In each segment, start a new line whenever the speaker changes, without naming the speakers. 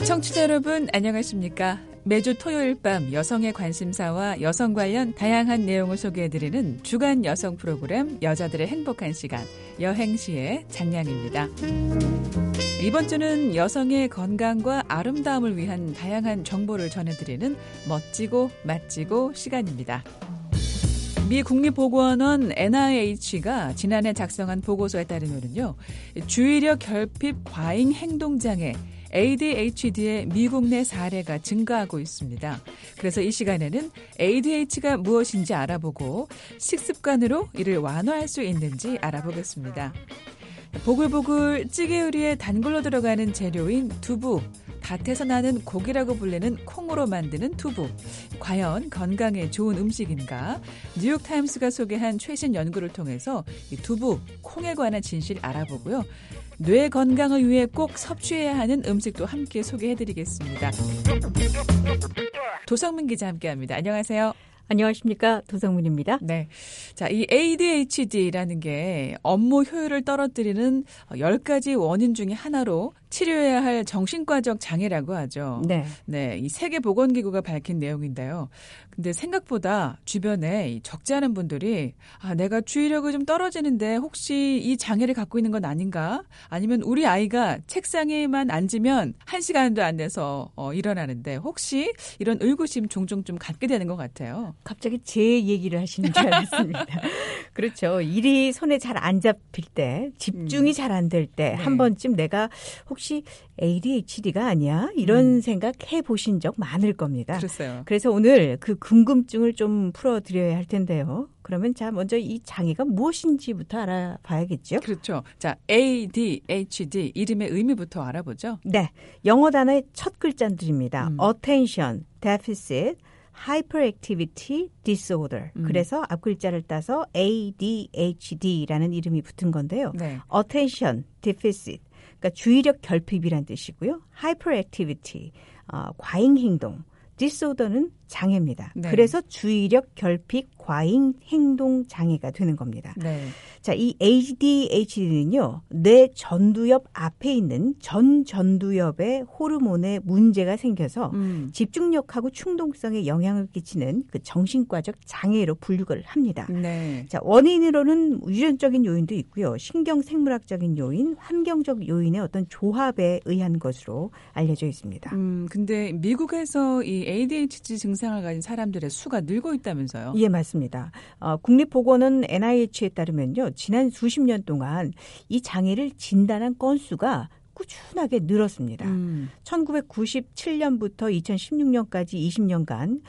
청취자 여러분 안녕하십니까? 매주 토요일 밤 여성의 관심사와 여성 관련 다양한 내용을 소개해드리는 주간 여성 프로그램 여자들의 행복한 시간 여행시의 장량입니다. 이번 주는 여성의 건강과 아름다움을 위한 다양한 정보를 전해드리는 멋지고 맛지고 시간입니다. 미 국립보건원 NIH가 지난해 작성한 보고서에 따르면요, 주의력 결핍 과잉 행동장애 ADHD의 미국 내 사례가 증가하고 있습니다. 그래서 이 시간에는 ADHD가 무엇인지 알아보고 식습관으로 이를 완화할 수 있는지 알아보겠습니다. 보글보글 찌개 요리에 단골로 들어가는 재료인 두부, 밭에서 나는 고기라고 불리는 콩으로 만드는 두부. 과연 건강에 좋은 음식인가? 뉴욕타임스가 소개한 최신 연구를 통해서 이 두부, 콩에 관한 진실 알아보고요. 뇌 건강을 위해 꼭 섭취해야 하는 음식도 함께 소개해드리겠습니다. 도성민 기자 함께합니다. 안녕하세요.
안녕하십니까. 도성민입니다.
네. 자, 이 ADHD라는 게 업무 효율을 떨어뜨리는 10가지 원인 중에 하나로 치료해야 할 정신과적 장애라고 하죠.
네.
네. 이 세계보건기구가 밝힌 내용인데요. 근데 생각보다 주변에 적지 않은 분들이 내가 주의력이 좀 떨어지는데 혹시 이 장애를 갖고 있는 건 아닌가? 아니면 우리 아이가 책상에만 앉으면 1시간도 안 돼서 일어나는데 혹시 이런 의구심 종종 좀 갖게 되는 것 같아요.
갑자기 제 얘기를 하시는 줄 알았습니다. 그렇죠. 일이 손에 잘 안 잡힐 때, 집중이 잘 안 될 때, 한 번쯤 내가 혹시 ADHD가 아니야? 이런 생각 해보신 적 많을 겁니다.
그랬어요.
그래서 오늘 그 궁금증을 좀 풀어드려야 할 텐데요. 그러면 자, 먼저 이 장애가 무엇인지부터 알아봐야겠죠?
그렇죠. 자, ADHD 이름의 의미부터 알아보죠.
네. 영어 단어의 첫 글자들입니다. Attention, Deficit, Hyperactivity Disorder. 그래서 앞 글자를 따서 ADHD라는 이름이 붙은 건데요.
네.
Attention, Deficit. 그러니까 주의력 결핍이란 뜻이고요. Hyperactivity, 과잉 행동. Disorder는 장애입니다.
네.
그래서 주의력 결핍 과잉 행동 장애가 되는 겁니다.
네.
자, 이 ADHD는요, 뇌 전두엽 앞에 있는 전두엽의 호르몬에 문제가 생겨서 집중력하고 충동성에 영향을 끼치는 그 정신과적 장애로 분류를 합니다.
네.
자, 원인으로는 유전적인 요인도 있고요. 신경생물학적인 요인, 환경적 요인의 어떤 조합에 의한 것으로 알려져 있습니다.
근데 미국에서 이 ADHD 증상을 가진 사람들의 수가 늘고 있다면서요?
예, 맞습니다. 국립보건원 NIH에 따르면요, 지난 수십 년 동안 이 장애를 진단한 건수가 꾸준하게 늘었습니다. 1997년부터 2016년까지 20년간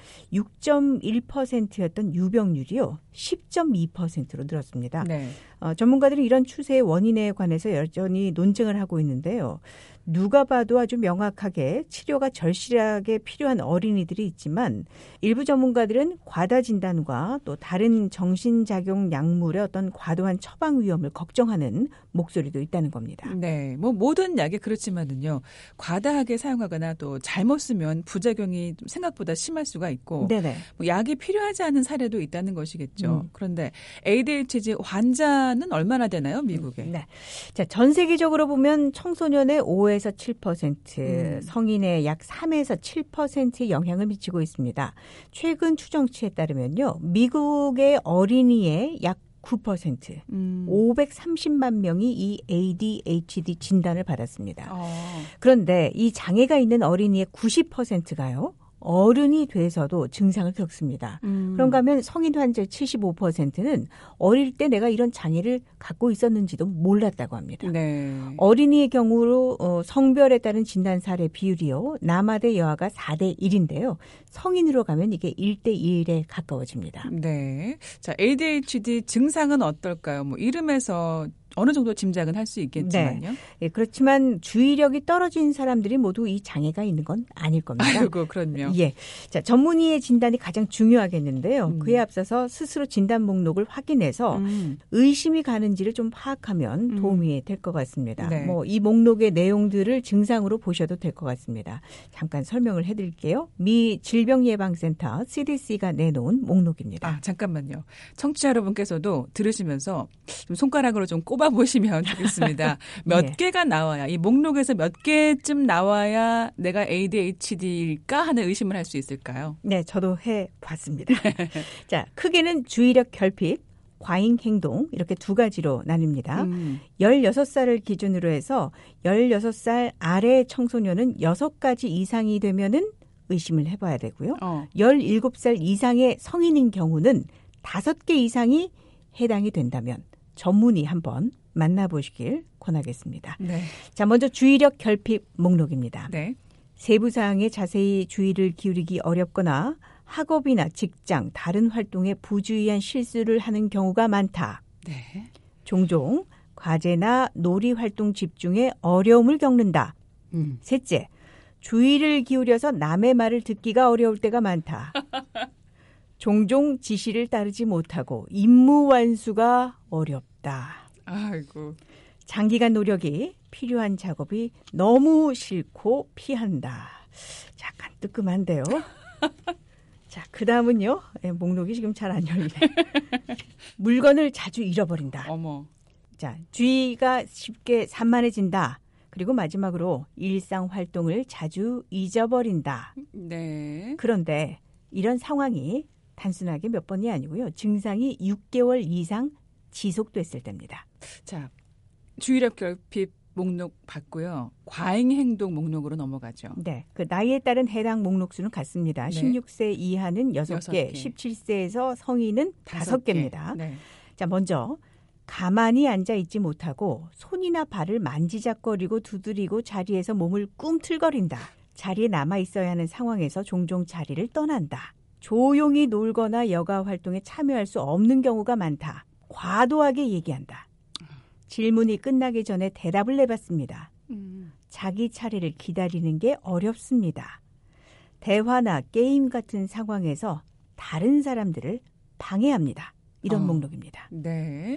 6.1%였던 유병률이요, 10.2%로 늘었습니다.
네.
전문가들은 이런 추세의 원인에 관해서 여전히 논쟁을 하고 있는데요. 누가 봐도 아주 명확하게 치료가 절실하게 필요한 어린이들이 있지만 일부 전문가들은 과다 진단과 또 다른 정신작용 약물의 어떤 과도한 처방 위험을 걱정하는 목소리도 있다는 겁니다.
네, 뭐 모든 약이 그렇지만은요, 과다하게 사용하거나 또 잘못 쓰면 부작용이 생각보다 심할 수가 있고,
네네.
뭐 약이 필요하지 않은 사례도 있다는 것이겠죠. 그런데 ADHD 환자는 얼마나 되나요, 미국에?
네. 자, 전 세계적으로 보면 청소년의 5에서 7%, 성인의 약 3에서 7%의 영향을 미치고 있습니다. 최근 추정치에 따르면요, 미국의 어린이의 약 9%, 530만 명이 이 ADHD 진단을 받았습니다. 그런데 이 장애가 있는 어린이의 90%가요, 어른이 돼서도 증상을 겪습니다. 그런가 하면 성인 환자의 75%는 어릴 때 내가 이런 장애를 갖고 있었는지도 몰랐다고 합니다.
네.
어린이의 경우로 성별에 따른 진단 사례 비율이요, 남아 대 여아가 4대 1인데요. 성인으로 가면 이게 1대 1에 가까워집니다.
네. 자, ADHD 증상은 어떨까요? 뭐 이름에서 어느 정도 짐작은 할 수 있겠지만요.
네. 예, 그렇지만 주의력이 떨어진 사람들이 모두 이 장애가 있는 건 아닐 겁니다.
아이고, 그럼요.
예. 자, 전문의의 진단이 가장 중요하겠는데요. 그에 앞서서 스스로 진단 목록을 확인해서 의심이 가는지를 좀 파악하면 도움이 될 것 같습니다.
네.
뭐 이 목록의 내용들을 증상으로 보셔도 될 것 같습니다. 잠깐 설명을 해드릴게요. 미 질병예방센터 CDC가 내놓은 목록입니다.
잠깐만요. 청취자 여러분께서도 들으시면서 좀 손가락으로 좀 꼽아 뽑아보시면 좋겠습니다. 몇
네.
개가 나와야, 이 목록에서 몇 개쯤 나와야 내가 ADHD일까 하는 의심을 할 수 있을까요?
네, 저도 해봤습니다. 자, 크게는 주의력 결핍, 과잉 행동 이렇게 두 가지로 나뉩니다. 16살을 기준으로 해서 16살 아래 청소년은 6가지 이상이 되면은 의심을 해봐야 되고요. 17살 이상의 성인인 경우는 5개 이상이 해당이 된다면 전문의 한번 만나보시길 권하겠습니다.
네.
자, 먼저 주의력 결핍 목록입니다.
네.
세부 사항에 자세히 주의를 기울이기 어렵거나 학업이나 직장, 다른 활동에 부주의한 실수를 하는 경우가 많다.
네.
종종 과제나 놀이 활동 집중에 어려움을 겪는다. 셋째, 주의를 기울여서 남의 말을 듣기가 어려울 때가 많다. 종종 지시를 따르지 못하고 임무 완수가 어렵다.
아이고.
장기간 노력이 필요한 작업이 너무 싫고 피한다. 약간 뜨끔한데요. 자, 그 다음은요. 목록이 지금 잘 안 열리네. 물건을 자주 잃어버린다.
어머.
자, 주의가 쉽게 산만해진다. 그리고 마지막으로 일상 활동을 자주 잊어버린다.
네.
그런데 이런 상황이 단순하게 몇 번이 아니고요. 증상이 6개월 이상 지속됐을 때입니다.
자, 주의력 결핍 목록 봤고요. 과잉 행동 목록으로 넘어가죠.
네. 그 나이에 따른 해당 목록 수는 같습니다.
네.
16세 이하는 6개, 17세에서 성인은 5개입니다.
네.
자, 먼저 가만히 앉아 있지 못하고 손이나 발을 만지작거리고 두드리고 자리에서 몸을 꿈틀거린다. 자리에 남아 있어야 하는 상황에서 종종 자리를 떠난다. 조용히 놀거나 여가 활동에 참여할 수 없는 경우가 많다. 과도하게 얘기한다. 질문이 끝나기 전에 대답을 내봤습니다. 자기 차례를 기다리는 게 어렵습니다. 대화나 게임 같은 상황에서 다른 사람들을 방해합니다. 이런 목록입니다.
네.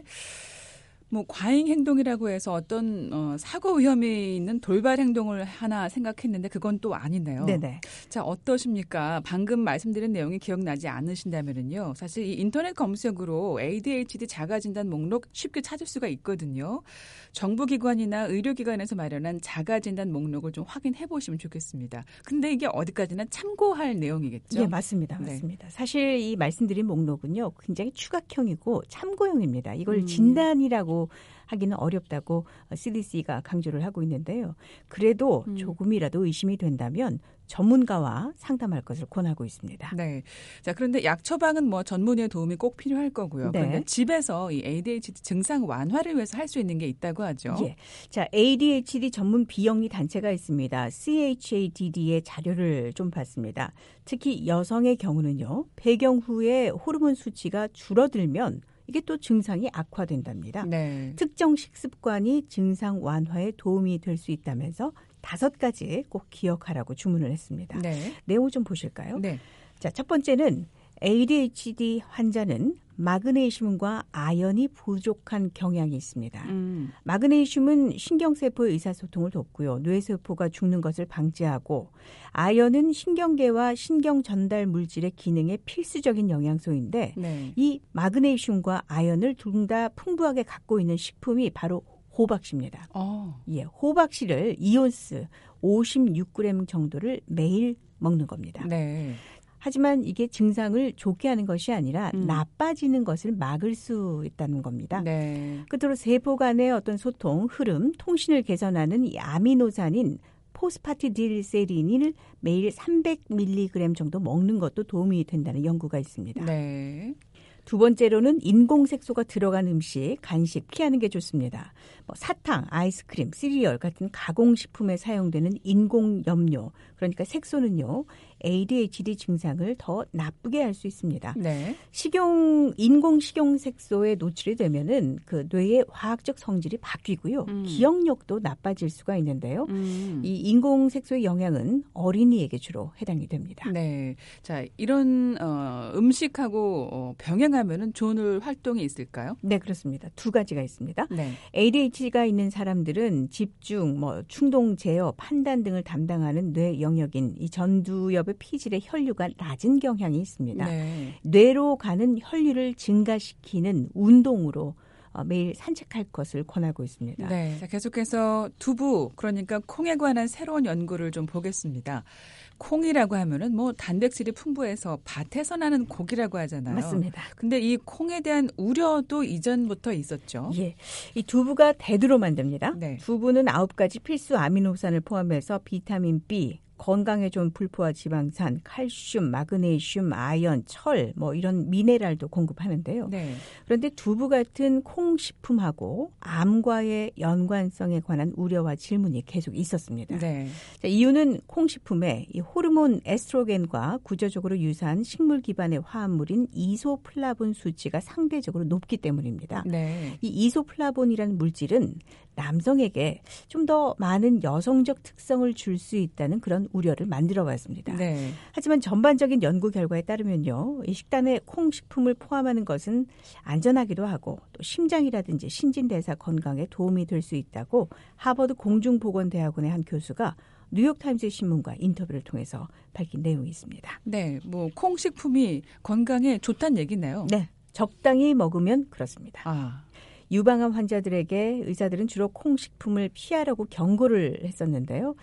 뭐 과잉 행동이라고 해서 어떤 사고 위험이 있는 돌발 행동을 하나 생각했는데 그건 또 아니네요.
네네.
자, 어떠십니까? 방금 말씀드린 내용이 기억나지 않으신다면요. 사실 이 인터넷 검색으로 ADHD 자가진단 목록 쉽게 찾을 수가 있거든요. 정부기관이나 의료기관에서 마련한 자가진단 목록을 좀 확인해 보시면 좋겠습니다. 근데 이게 어디까지나 참고할 내용이겠죠?
네, 맞습니다.
네.
맞습니다. 사실 이 말씀드린 목록은요. 굉장히 추각형이고 참고용입니다. 이걸 진단이라고 하기는 어렵다고 CDC가 강조를 하고 있는데요. 그래도 조금이라도 의심이 된다면 전문가와 상담할 것을 권하고 있습니다.
네. 자, 그런데 약 처방은 뭐 전문의의 도움이 꼭 필요할 거고요.
네.
그런데 집에서 이 ADHD 증상 완화를 위해서 할 수 있는 게 있다고 하죠.
예. 자, ADHD 전문 비영리 단체가 있습니다. CHADD의 자료를 좀 봤습니다. 특히 여성의 경우는요. 배경 후에 호르몬 수치가 줄어들면 이게 또 증상이 악화된답니다.
네.
특정 식습관이 증상 완화에 도움이 될 수 있다면서 5가지 꼭 기억하라고 주문을 했습니다.
네.
내용을 좀 보실까요?
네.
자, 첫 번째는 ADHD 환자는 마그네슘과 아연이 부족한 경향이 있습니다. 마그네슘은 신경세포의 의사소통을 돕고요. 뇌세포가 죽는 것을 방지하고 아연은 신경계와 신경전달 물질의 기능에 필수적인 영양소인데
네.
이 마그네슘과 아연을 둘 다 풍부하게 갖고 있는 식품이 바로 호박씨입니다. 예, 호박씨를 이온스 56g 정도를 매일 먹는 겁니다.
네.
하지만 이게 증상을 좋게 하는 것이 아니라 나빠지는 것을 막을 수 있다는 겁니다.
네.
끝으로 세포 간의 어떤 소통, 흐름, 통신을 개선하는 이 아미노산인 포스파티딜세린을 매일 300mg 정도 먹는 것도 도움이 된다는 연구가 있습니다.
네.
두 번째로는 인공색소가 들어간 음식, 간식 피하는 게 좋습니다. 뭐 사탕, 아이스크림, 시리얼 같은 가공식품에 사용되는 인공염료, 그러니까 색소는요. ADHD 증상을 더 나쁘게 할 수 있습니다.
네.
인공 식용색소에 노출이 되면은 그 뇌의 화학적 성질이 바뀌고요. 기억력도 나빠질 수가 있는데요. 이 인공색소의 영향은 어린이에게 주로 해당이 됩니다.
네. 자, 이런 음식하고 병행하면은 좋은 활동이 있을까요?
네, 그렇습니다. 2가지가 있습니다.
네.
ADHD가 있는 사람들은 집중, 충동 제어, 판단 등을 담당하는 뇌 영역인 이 전두엽의 피질의 혈류가 낮은 경향이 있습니다.
네.
뇌로 가는 혈류를 증가시키는 운동으로 매일 산책할 것을 권하고 있습니다.
네, 자, 계속해서 두부, 그러니까 콩에 관한 새로운 연구를 좀 보겠습니다. 콩이라고 하면은 뭐 단백질이 풍부해서 밭에서 나는 고기라고 하잖아요.
맞습니다.
근데 이 콩에 대한 우려도 이전부터 있었죠.
예, 이 두부가 대두로 만듭니다.
네.
두부는 9가지 필수 아미노산을 포함해서 비타민 B, 건강에 좋은 불포화 지방산, 칼슘, 마그네슘, 아연, 철, 뭐 이런 미네랄도 공급하는데요.
네.
그런데 두부 같은 콩식품하고 암과의 연관성에 관한 우려와 질문이 계속 있었습니다.
네.
자, 이유는 콩식품에 이 호르몬 에스트로겐과 구조적으로 유사한 식물 기반의 화합물인 이소플라본 수치가 상대적으로 높기 때문입니다.
네.
이 이소플라본이라는 물질은 남성에게 좀 더 많은 여성적 특성을 줄 수 있다는 그런 우려를 만들어 왔습니다.
네.
하지만 전반적인 연구 결과에 따르면요, 이 식단에 콩식품을 포함하는 것은 안전하기도 하고 또 심장이라든지 신진대사 건강에 도움이 될 수 있다고 하버드 공중보건대학원의 한 교수가 뉴욕타임즈 신문과 인터뷰를 통해서 밝힌 내용이 있습니다.
네, 뭐 콩식품이 건강에 좋다는 얘기네요.
네, 적당히 먹으면 그렇습니다.
아.
유방암 환자들에게 의사들은 주로 콩식품을 피하라고 경고를 했었는데요.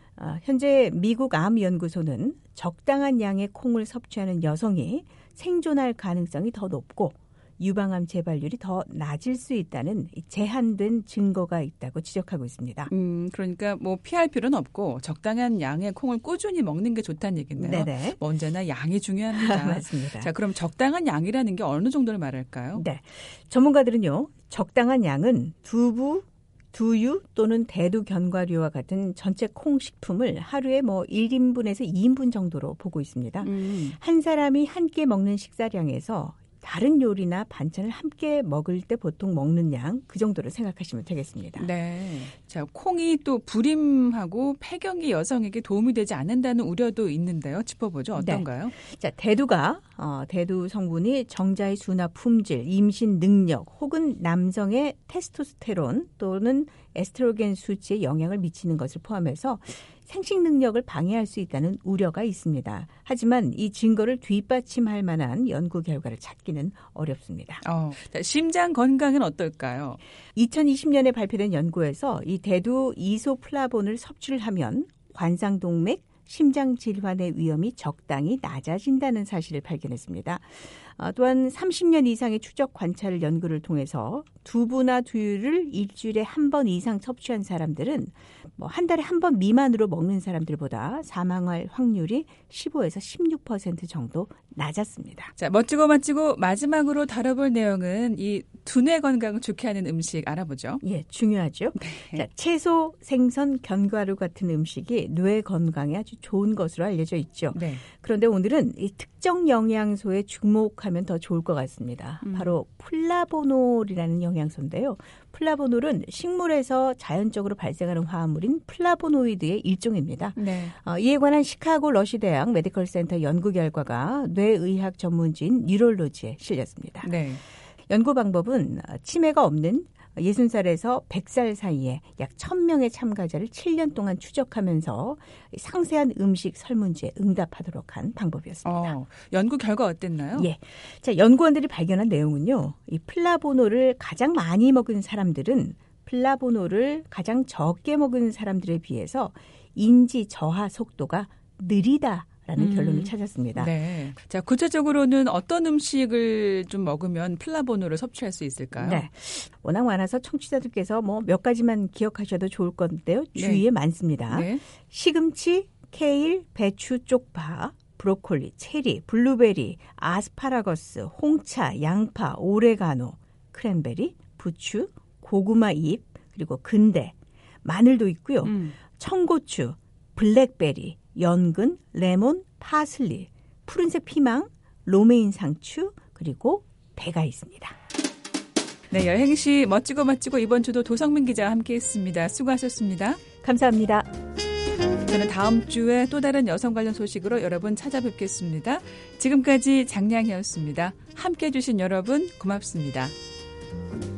현재 미국 암연구소는 적당한 양의 콩을 섭취하는 여성이 생존할 가능성이 더 높고 유방암 재발률이 더 낮을 수 있다는 제한된 증거가 있다고 지적하고 있습니다.
그러니까 뭐 피할 필요는 없고 적당한 양의 콩을 꾸준히 먹는 게 좋다는 얘기인데요.
네네.
뭐 언제나 양이 중요합니다.
맞습니다.
자, 그럼 적당한 양이라는 게 어느 정도를 말할까요?
네, 전문가들은요, 적당한 양은 두부, 두유 또는 대두 견과류와 같은 전체 콩식품을 하루에 뭐 1인분에서 2인분 정도로 보고 있습니다. 한 사람이 한 끼 먹는 식사량에서 다른 요리나 반찬을 함께 먹을 때 보통 먹는 양 그 정도로 생각하시면 되겠습니다.
네. 자, 콩이 또 불임하고 폐경기 여성에게 도움이 되지 않는다는 우려도 있는데요. 짚어보죠. 어떤가요?
네. 자, 대두가 대두 성분이 정자의 수나 품질, 임신 능력 혹은 남성의 테스토스테론 또는 에스트로겐 수치에 영향을 미치는 것을 포함해서 생식 능력을 방해할 수 있다는 우려가 있습니다. 하지만 이 증거를 뒷받침할 만한 연구 결과를 찾기는 어렵습니다.
자, 심장 건강은 어떨까요?
2020년에 발표된 연구에서 이 대두 이소플라본을 섭취를 하면 관상동맥, 심장 질환의 위험이 적당히 낮아진다는 사실을 발견했습니다. 또한 30년 이상의 추적 관찰 연구를 통해서 두부나 두유를 일주일에 한 번 이상 섭취한 사람들은 한 달에 한 번 미만으로 먹는 사람들보다 사망할 확률이 15에서 16% 정도 낮았습니다.
자, 멋지고 맛지고 마지막으로 다뤄볼 내용은 이 두뇌 건강을 좋게 하는 음식 알아보죠.
예, 중요하죠.
네.
자, 채소, 생선, 견과류 같은 음식이 뇌 건강에 아주 좋은 것으로 알려져 있죠.
네.
그런데 오늘은 이 특정 영양소에 주목하면 더 좋을 것 같습니다. 바로 플라보놀이라는 영양소인데요. 플라보놀은 식물에서 자연적으로 발생하는 화합물인 플라보노이드의 일종입니다.
네.
이에 관한 시카고 러시대학 메디컬 센터 연구 결과가 뇌의학 전문지인 뉴럴로지에 실렸습니다.
네.
연구 방법은 치매가 없는 60살에서 100살 사이에 약 1000명의 참가자를 7년 동안 추적하면서 상세한 음식 설문지에 응답하도록 한 방법이었습니다.
연구 결과 어땠나요?
예. 자, 연구원들이 발견한 내용은요. 이 플라보놀을 가장 많이 먹은 사람들은 플라보놀을 가장 적게 먹은 사람들에 비해서 인지 저하 속도가 느리다. 라는 결론을 찾았습니다.
네. 자, 구체적으로는 어떤 음식을 좀 먹으면 플라보놀을 섭취할 수 있을까요?
네. 워낙 많아서 청취자들께서 몇 가지만 기억하셔도 좋을 건데요. 주위에
네.
많습니다.
네.
시금치, 케일, 배추, 쪽파, 브로콜리, 체리, 블루베리, 아스파라거스, 홍차, 양파, 오레가노, 크랜베리, 부추, 고구마 잎, 그리고 근대, 마늘도 있고요. 청고추, 블랙베리, 연근, 레몬, 파슬리, 푸른색 피망, 로메인 상추, 그리고 배가 있습니다.
네, 여행시 멋지고 맛지고 이번 주도 도성민 기자와 함께했습니다. 수고하셨습니다.
감사합니다.
저는 다음 주에 또 다른 여성 관련 소식으로 여러분 찾아뵙겠습니다. 지금까지 장량이었습니다. 함께해 주신 여러분 고맙습니다.